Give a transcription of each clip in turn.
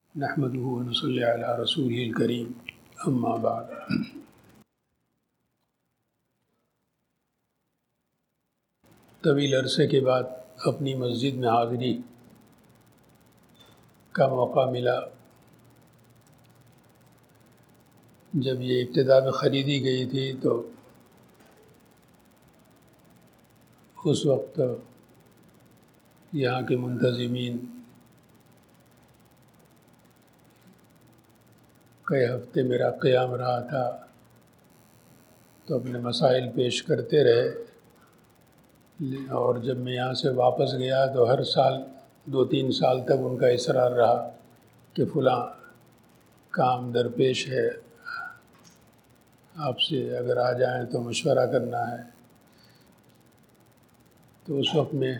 نحمده ونصلي على رسوله الكريم اما بعد۔ طویل عرصے کے بعد اپنی مسجد میں حاضری کا موقع ملا۔ جب یہ ابتدا میں خریدی گئی تھی تو اس وقت یہاں کے منتظمین کئی ہفتے میرا قیام رہا تھا تو اپنے مسائل پیش کرتے رہے، اور جب میں یہاں سے واپس گیا تو ہر سال 2-3 سال تک ان کا اصرار رہا کہ فلاں کام درپیش ہے، آپ سے اگر آ جائیں تو مشورہ کرنا ہے۔ تو اس وقت میں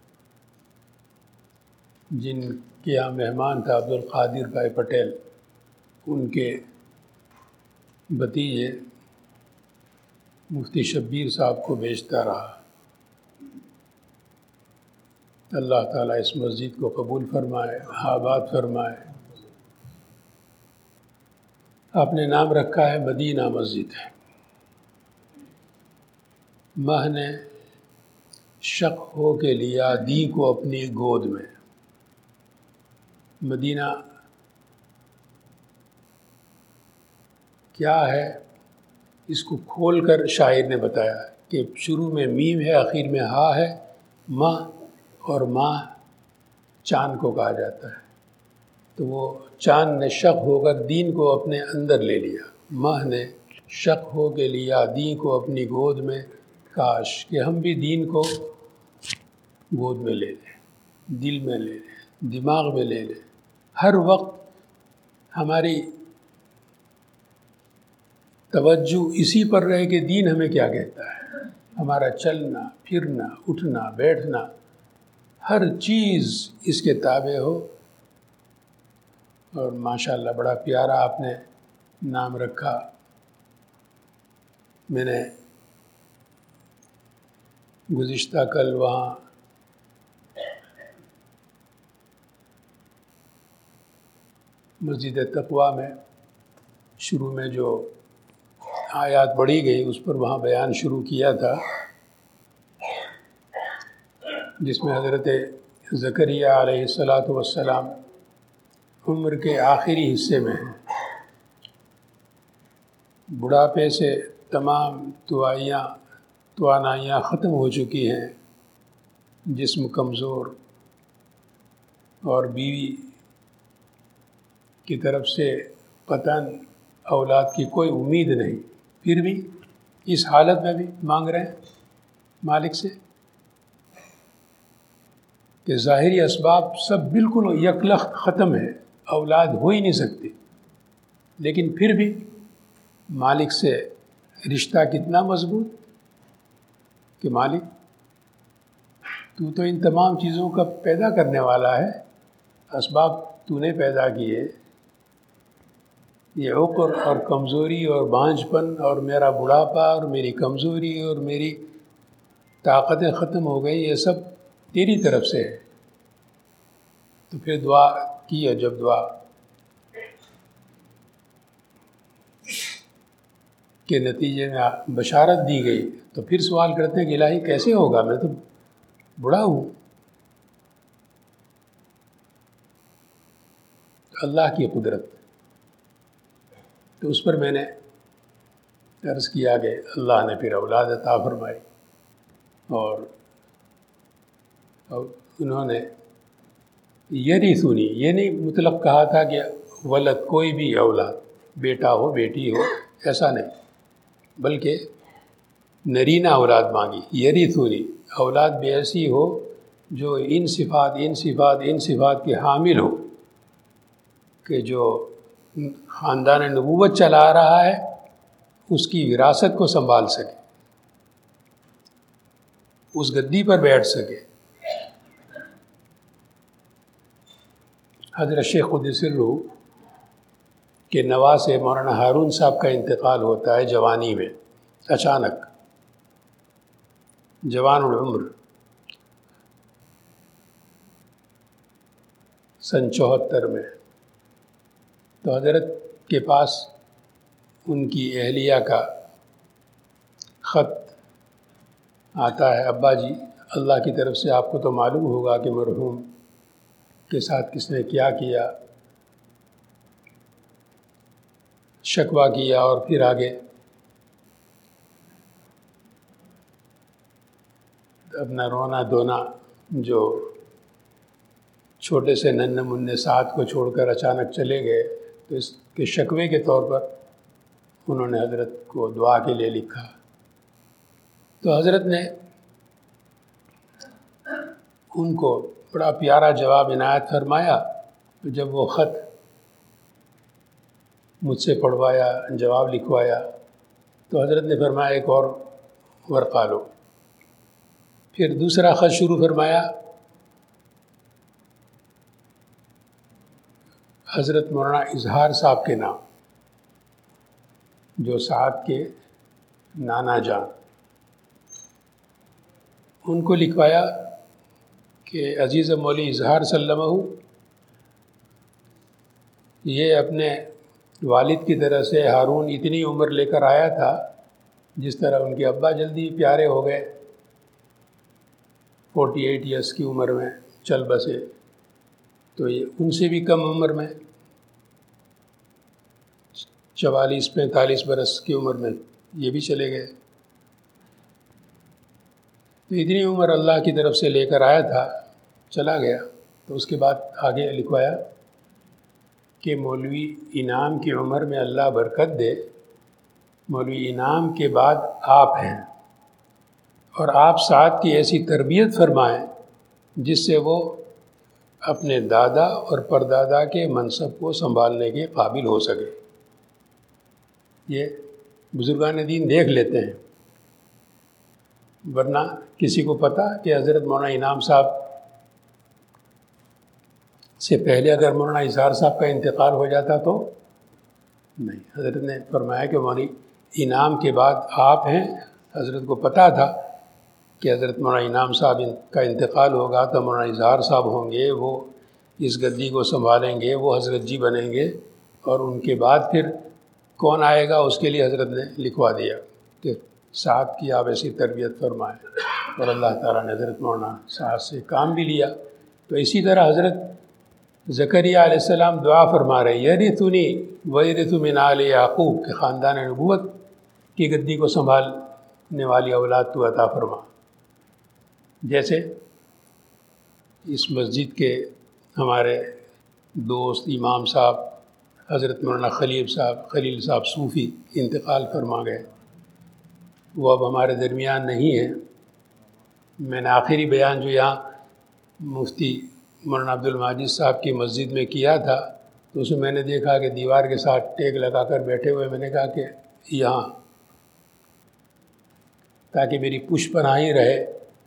جن کے یہاں مہمان تھا عبدالقادر بھائی پٹیل، ان کے بھتیجے مفتی شبیر صاحب کو بھیجتا رہا۔ اللہ تعالیٰ اس مسجد کو قبول فرمائے، آباد فرمائے۔ آپ نے نام رکھا ہے مدینہ مسجد۔ ماہ نے شق ہو کے لیا دی کو اپنی گود میں۔ مدینہ کیا ہے اس کو کھول کر شاعر نے بتایا کہ شروع میں میم ہے، آخر میں ہا ہے۔ ماہ اور ماہ چاند کو کہا جاتا ہے، تو وہ چاند نے شق ہو کر دین کو اپنے اندر لے لیا۔ ماہ نے شق ہو کے لیا دین کو اپنی گود میں، کاش کہ ہم بھی دین کو گود میں لے لیں، دل میں لے لیں، دماغ میں لے لیں۔ ہر وقت ہماری توجہ اسی پر رہے کہ دین ہمیں کیا کہتا ہے۔ ہمارا چلنا پھرنا اٹھنا بیٹھنا ہر چیز اس کے تابع ہو۔ اور ماشاءاللہ بڑا پیارا آپ نے نام رکھا۔ میں نے گزشتہ کل وہاں مسجد تقویٰ میں شروع میں جو آیات پڑھی گئی اس پر وہاں بیان شروع کیا تھا، جس میں حضرت زکریہ علیہ السلام عمر کے آخری حصے میں ہیں، بڑھاپے سے تمام توانائیاں ختم ہو چکی ہیں، جسم کمزور، اور بیوی کی طرف سے قطعاً اولاد کی کوئی امید نہیں، پھر بھی اس حالت میں بھی مانگ رہے ہیں مالک سے کہ ظاہری اسباب سب بالکل یکلخت ختم ہے، اولاد ہو ہی نہیں سکتی، لیکن پھر بھی مالک سے رشتہ کتنا مضبوط کہ مالک تو ان تمام چیزوں کا پیدا کرنے والا ہے، اسباب تو نے پیدا کیے، یہ عقر اور کمزوری اور بانجھ پن اور میرا بڑھاپا اور میری کمزوری اور میری طاقتیں ختم ہو گئی، یہ سب تیری طرف سے ہے۔ تو پھر دعا کی، اور جب دعا کے نتیجے میں بشارت دی گئی تو پھر سوال کرتے ہیں کہ الہی کیسے ہوگا، میں تو بوڑھا ہوں۔ اللہ کی قدرت، تو اس پر میں نے عرض کیا کہ اللہ نے پھر اولاد عطا فرمائی، اور انہوں نے یرثنی، یہ نہیں مطلق کہا تھا کہ ولد کوئی بھی اولاد، بیٹا ہو بیٹی ہو، ایسا نہیں، بلکہ نرینہ اولاد مانگی۔ یرثنی، اولاد بھی ایسی ہو جو ان صفات کے حامل ہو، کہ جو خاندان نبوت چلا رہا ہے اس کی وراثت کو سنبھال سکے، اس گدی پر بیٹھ سکے۔ حضرت شیخ قدس الروح کے نواسے مولانا ہارون صاحب کا انتقال ہوتا ہے جوانی میں، اچانک، جوان العمر، سن 74 میں۔ تو حضرت کے پاس ان کی اہلیہ کا خط آتا ہے، ابا جی اللہ کی طرف سے آپ کو تو معلوم ہوگا کہ مرحوم کے ساتھ کس نے کیا کیا، شکوہ کیا اور پھر آگے اپنا رونا دھونا، جو چھوٹے سے ننھے منھے ساتھ کو چھوڑ کر اچانک چلے گئے، تو اس کے شکوے کے طور پر انہوں نے حضرت کو دعا کے لیے لکھا۔ تو حضرت نے ان کو بڑا پیارا جواب عنایت فرمایا۔ جب وہ خط مجھ سے پڑھوایا، جواب لکھوایا، تو حضرت نے فرمایا ایک اور ورقہ لو۔ پھر دوسرا خط شروع فرمایا، حضرت مولانا اظہار صاحب کے نام، جو سعد کے نانا جان، ان کو لکھوایا کہ عزیز مولی اظہار سلمہ، یہ اپنے والد کی طرح سے ہارون اتنی عمر لے کر آیا تھا جس طرح ان کے ابا جلدی پیارے ہو گئے، 48 ایئرس کی عمر میں چل بسے، تو یہ ان سے بھی کم عمر میں 44-45 برس کی عمر میں یہ بھی چلے گئے۔ تو اتنی عمر اللہ کی طرف سے لے کر آیا تھا، چلا گیا۔ تو اس کے بعد آگے لکھوایا کہ مولوی انعام کی عمر میں اللہ برکت دے، مولوی انعام کے بعد آپ ہیں، اور آپ سعد کی ایسی تربیت فرمائیں جس سے وہ اپنے دادا اور پردادا کے منصب کو سنبھالنے کے قابل ہو سکے۔ یہ بزرگان دین دیکھ لیتے ہیں، ورنہ کسی کو پتہ کہ حضرت مولانا انعام صاحب سے پہلے اگر مولانا اظہار صاحب کا انتقال ہو جاتا تو نہیں۔ حضرت نے فرمایا کہ مولانا انعام کے بعد آپ ہیں۔ حضرت کو پتہ تھا کہ حضرت مولانا انعام صاحب کا انتقال ہوگا تو مولانا اظہار صاحب ہوں گے، وہ اس گدی کو سنبھالیں گے، وہ حضرت جی بنیں گے، اور ان کے بعد پھر کون آئے گا اس کے لیے حضرت نے لکھوا دیا کہ سعد کی آپ ایسی تربیت فرمائیں، اور اللہ تعالیٰ نے حضرت مولانا سعد سے کام بھی لیا۔ تو اسی طرح حضرت زکریا علیہ السلام دعا فرما رہے، یرثنی ویرث من آل یعقوب، کہ خاندان نبوت کی گدی کو سنبھالنے والی اولاد تو عطا فرما۔ جیسے اس مسجد کے ہمارے دوست امام صاحب حضرت مولانا خلیل صاحب صوفی انتقال فرما گئے، وہ اب ہمارے درمیان نہیں ہیں۔ میں نے آخری بیان جو یہاں مفتی مولانا عبد المجید صاحب کی مسجد میں کیا تھا، تو اس میں میں نے دیکھا کہ دیوار کے ساتھ ٹیک لگا کر بیٹھے ہوئے، میں نے کہا کہ یہاں تاکہ میری پشت پناہی رہے،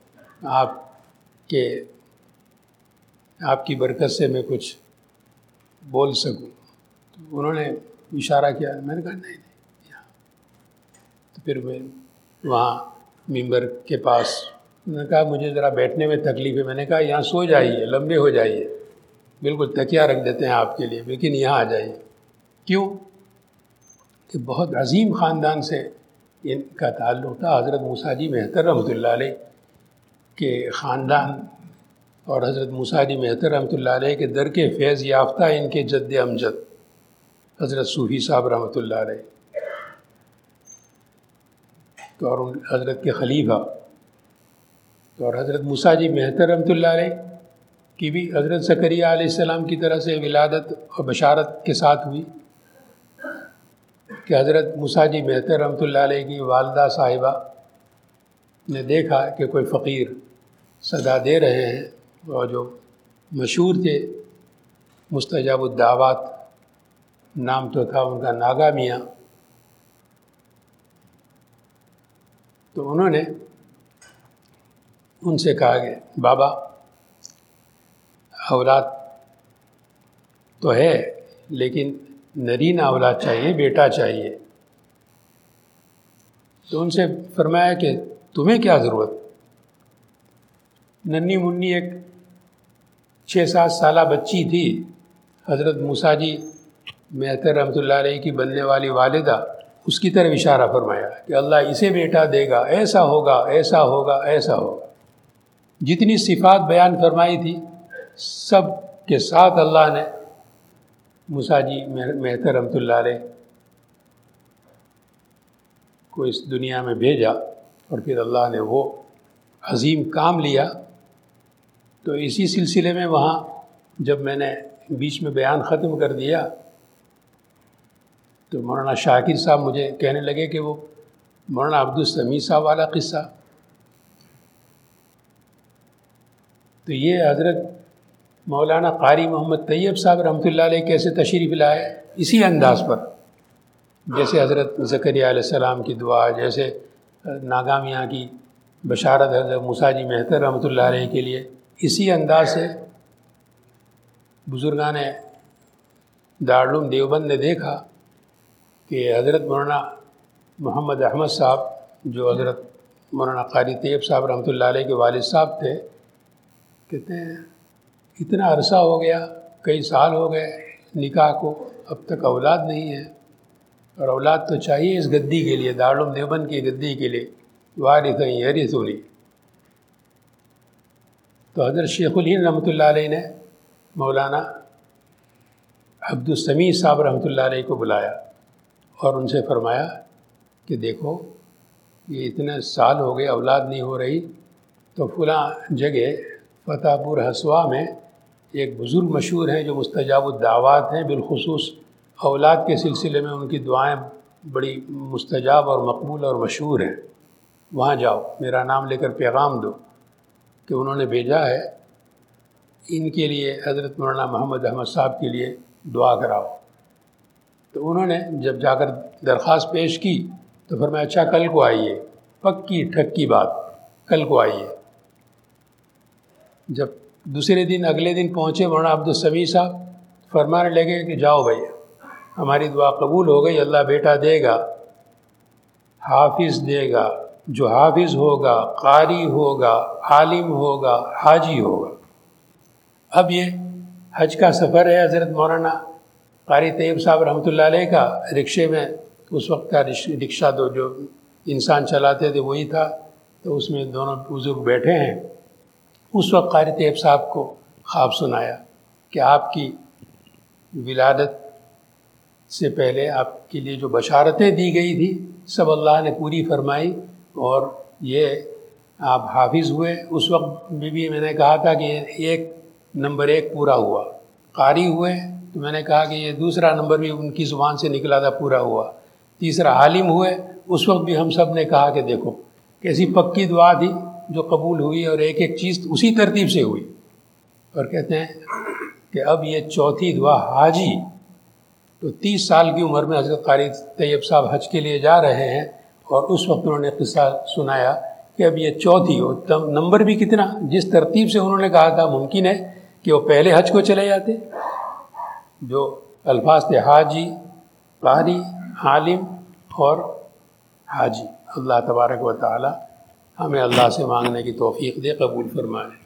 آپ کی برکت سے میں کچھ بول سکوں۔ تو انہوں نے اشارہ کیا، میں نے کہا نہیں یہاں۔ تو پھر میں وہاں ممبر کے پاس، انہوں نے کہا مجھے ذرا بیٹھنے میں تکلیف ہے۔ میں نے کہا یہاں سو جائیے، لمبے ہو جائیے، بالکل تکیہ رکھ دیتے ہیں آپ کے لیے، لیکن یہاں آ جائیے۔ کیوں کہ بہت عظیم خاندان سے ان کا تعلق تھا۔ حضرت موسیٰ جی مہتر رحمۃ اللہ علیہ کے خاندان اور حضرت موسیٰ جی مہتر رحمۃ اللہ علیہ کے در کے فیض یافتہ ان کے جد امجد حضرت صوفی صاحب رحمۃ اللہ علیہ، تو اور ان حضرت کے خلیفہ، تو اور حضرت موسیٰ جی مہتر رحمۃ اللہ علیہ کی بھی حضرت زکریا علیہ السلام کی طرح سے ولادت اور بشارت کے ساتھ ہوئی کہ حضرت موسیٰ جی مہتر رحمۃ اللہ علیہ کی والدہ صاحبہ نے دیکھا کہ کوئی فقیر صدا دے رہے ہیں، اور جو مشہور تھے مستجاب الدعوات، نام تو تھا ان کا ناگا میاں۔ تو انہوں نے ان سے کہا کہ بابا اولاد تو ہے لیکن نرینہ اولاد چاہیے، بیٹا چاہیے۔ تو ان سے فرمایا کہ تمہیں کیا ضرورت، ننھی منی ایک 6-7 سالہ بچی تھی، حضرت موسیٰ جی مہتر رحمۃ اللہ علیہ کی بننے والی والدہ، اس کی طرف اشارہ فرمایا کہ اللہ اسے بیٹا دے گا، ایسا ہوگا، ایسا ہوگا، ایسا ہوگا۔ جتنی صفات بیان فرمائی تھی سب کے ساتھ اللہ نے موسیٰ جی مہتر رحمۃ اللہ علیہ کو اس دنیا میں بھیجا، اور پھر اللہ نے وہ عظیم کام لیا۔ تو اسی سلسلے میں وہاں جب میں نے بیچ میں بیان ختم کر دیا تو مولانا شاکر صاحب مجھے کہنے لگے کہ وہ مولانا عبدالسمیع صاحب والا قصہ، تو یہ حضرت مولانا قاری محمد طیب صاحب رحمۃ اللہ علیہ کیسے تشریف لائے، اسی انداز پر، جیسے حضرت زکریا علیہ السلام کی دعا، جیسے ناگامیاں کی بشارت حضرت موسیٰ جی مہتر رحمۃ اللہ علیہ کے لیے، اسی انداز سے بزرگان دارالعلوم دیوبند نے دیکھا کہ حضرت مولانا محمد احمد صاحب جو حضرت مولانا قاری طیب صاحب رحمۃ اللہ علیہ کے والد صاحب تھے، کہتے ہیں اتنا عرصہ ہو گیا، کئی سال ہو گئے نکاح کو، اب تک اولاد نہیں ہے، اور اولاد تو چاہیے اس گدی کے لیے، دارالعلوم دیوبند کی گدی کے لیے، وارث یرثنی۔ تو حضرت شیخ الہند رحمۃ اللہ علیہ نے مولانا عبدالسمیع صاحب رحمۃ اللہ علیہ کو بلایا اور ان سے فرمایا کہ دیکھو یہ اتنے سال ہو گئے اولاد نہیں ہو رہی، تو فلاں جگہ فتح پور ہسوا میں ایک بزرگ مشہور ہیں جو مستجاب الدعوات ہیں، بالخصوص اولاد کے سلسلے میں ان کی دعائیں بڑی مستجاب اور مقبول اور مشہور ہیں، وہاں جاؤ، میرا نام لے کر پیغام دو کہ انہوں نے بھیجا ہے ان کے لیے، حضرت مولانا محمد احمد صاحب کے لیے دعا کراؤ۔ تو انہوں نے جب جا کر درخواست پیش کی تو فرمایا اچھا کل کو آئیے، پکی ٹھکی بات، کل کو آئیے۔ جب دوسرے دن اگلے دن پہنچے مولانا عبدالسمیع صاحب، فرمانے لگے کہ جاؤ بھائی ہماری دعا قبول ہو گئی، اللہ بیٹا دے گا، حافظ دے گا، جو حافظ ہوگا، قاری ہوگا، عالم ہوگا، حاجی ہوگا۔ اب یہ حج کا سفر ہے حضرت مولانا قاری طیب صاحب رحمۃ اللہ علیہ کا، رکشے میں اس وقت کا رکشہ تو جو انسان چلاتے تھے وہی تھا، تو اس میں دونوں بزرگ بیٹھے ہیں۔ اس وقت قاری طیب صاحب کو خواب سنایا کہ آپ کی ولادت سے پہلے آپ کے لیے جو بشارتیں دی گئی تھی سب اللہ نے پوری فرمائی، اور یہ آپ حافظ ہوئے۔ اس وقت بھی میں نے کہا تھا کہ ایک نمبر 1 پورا ہوا، قاری ہوئے تو میں نے کہا کہ یہ دوسرا نمبر بھی ان کی زبان سے نکلا تھا پورا ہوا، تیسرا عالم ہوئے۔ اس وقت بھی ہم سب نے کہا کہ دیکھو کیسی پکی دعا تھی جو قبول ہوئی، اور ایک ایک چیز اسی ترتیب سے ہوئی۔ اور کہتے ہیں کہ اب یہ چوتھی دعا حاجی، تو 30 سال کی عمر میں حضرت قاری طیب صاحب حج کے لیے جا رہے ہیں، اور اس وقت انہوں نے قصہ سنایا کہ اب یہ چوتھی ہو، نمبر بھی کتنا، جس ترتیب سے انہوں نے کہا تھا ممکن ہے کہ وہ پہلے حج کو چلے جاتے۔ جو الفاظ تھے حاجی، قاری، عالم اور حاجی۔ اللہ تبارک و تعالی ہمیں اللہ سے مانگنے کی توفیق دے، قبول فرمائے۔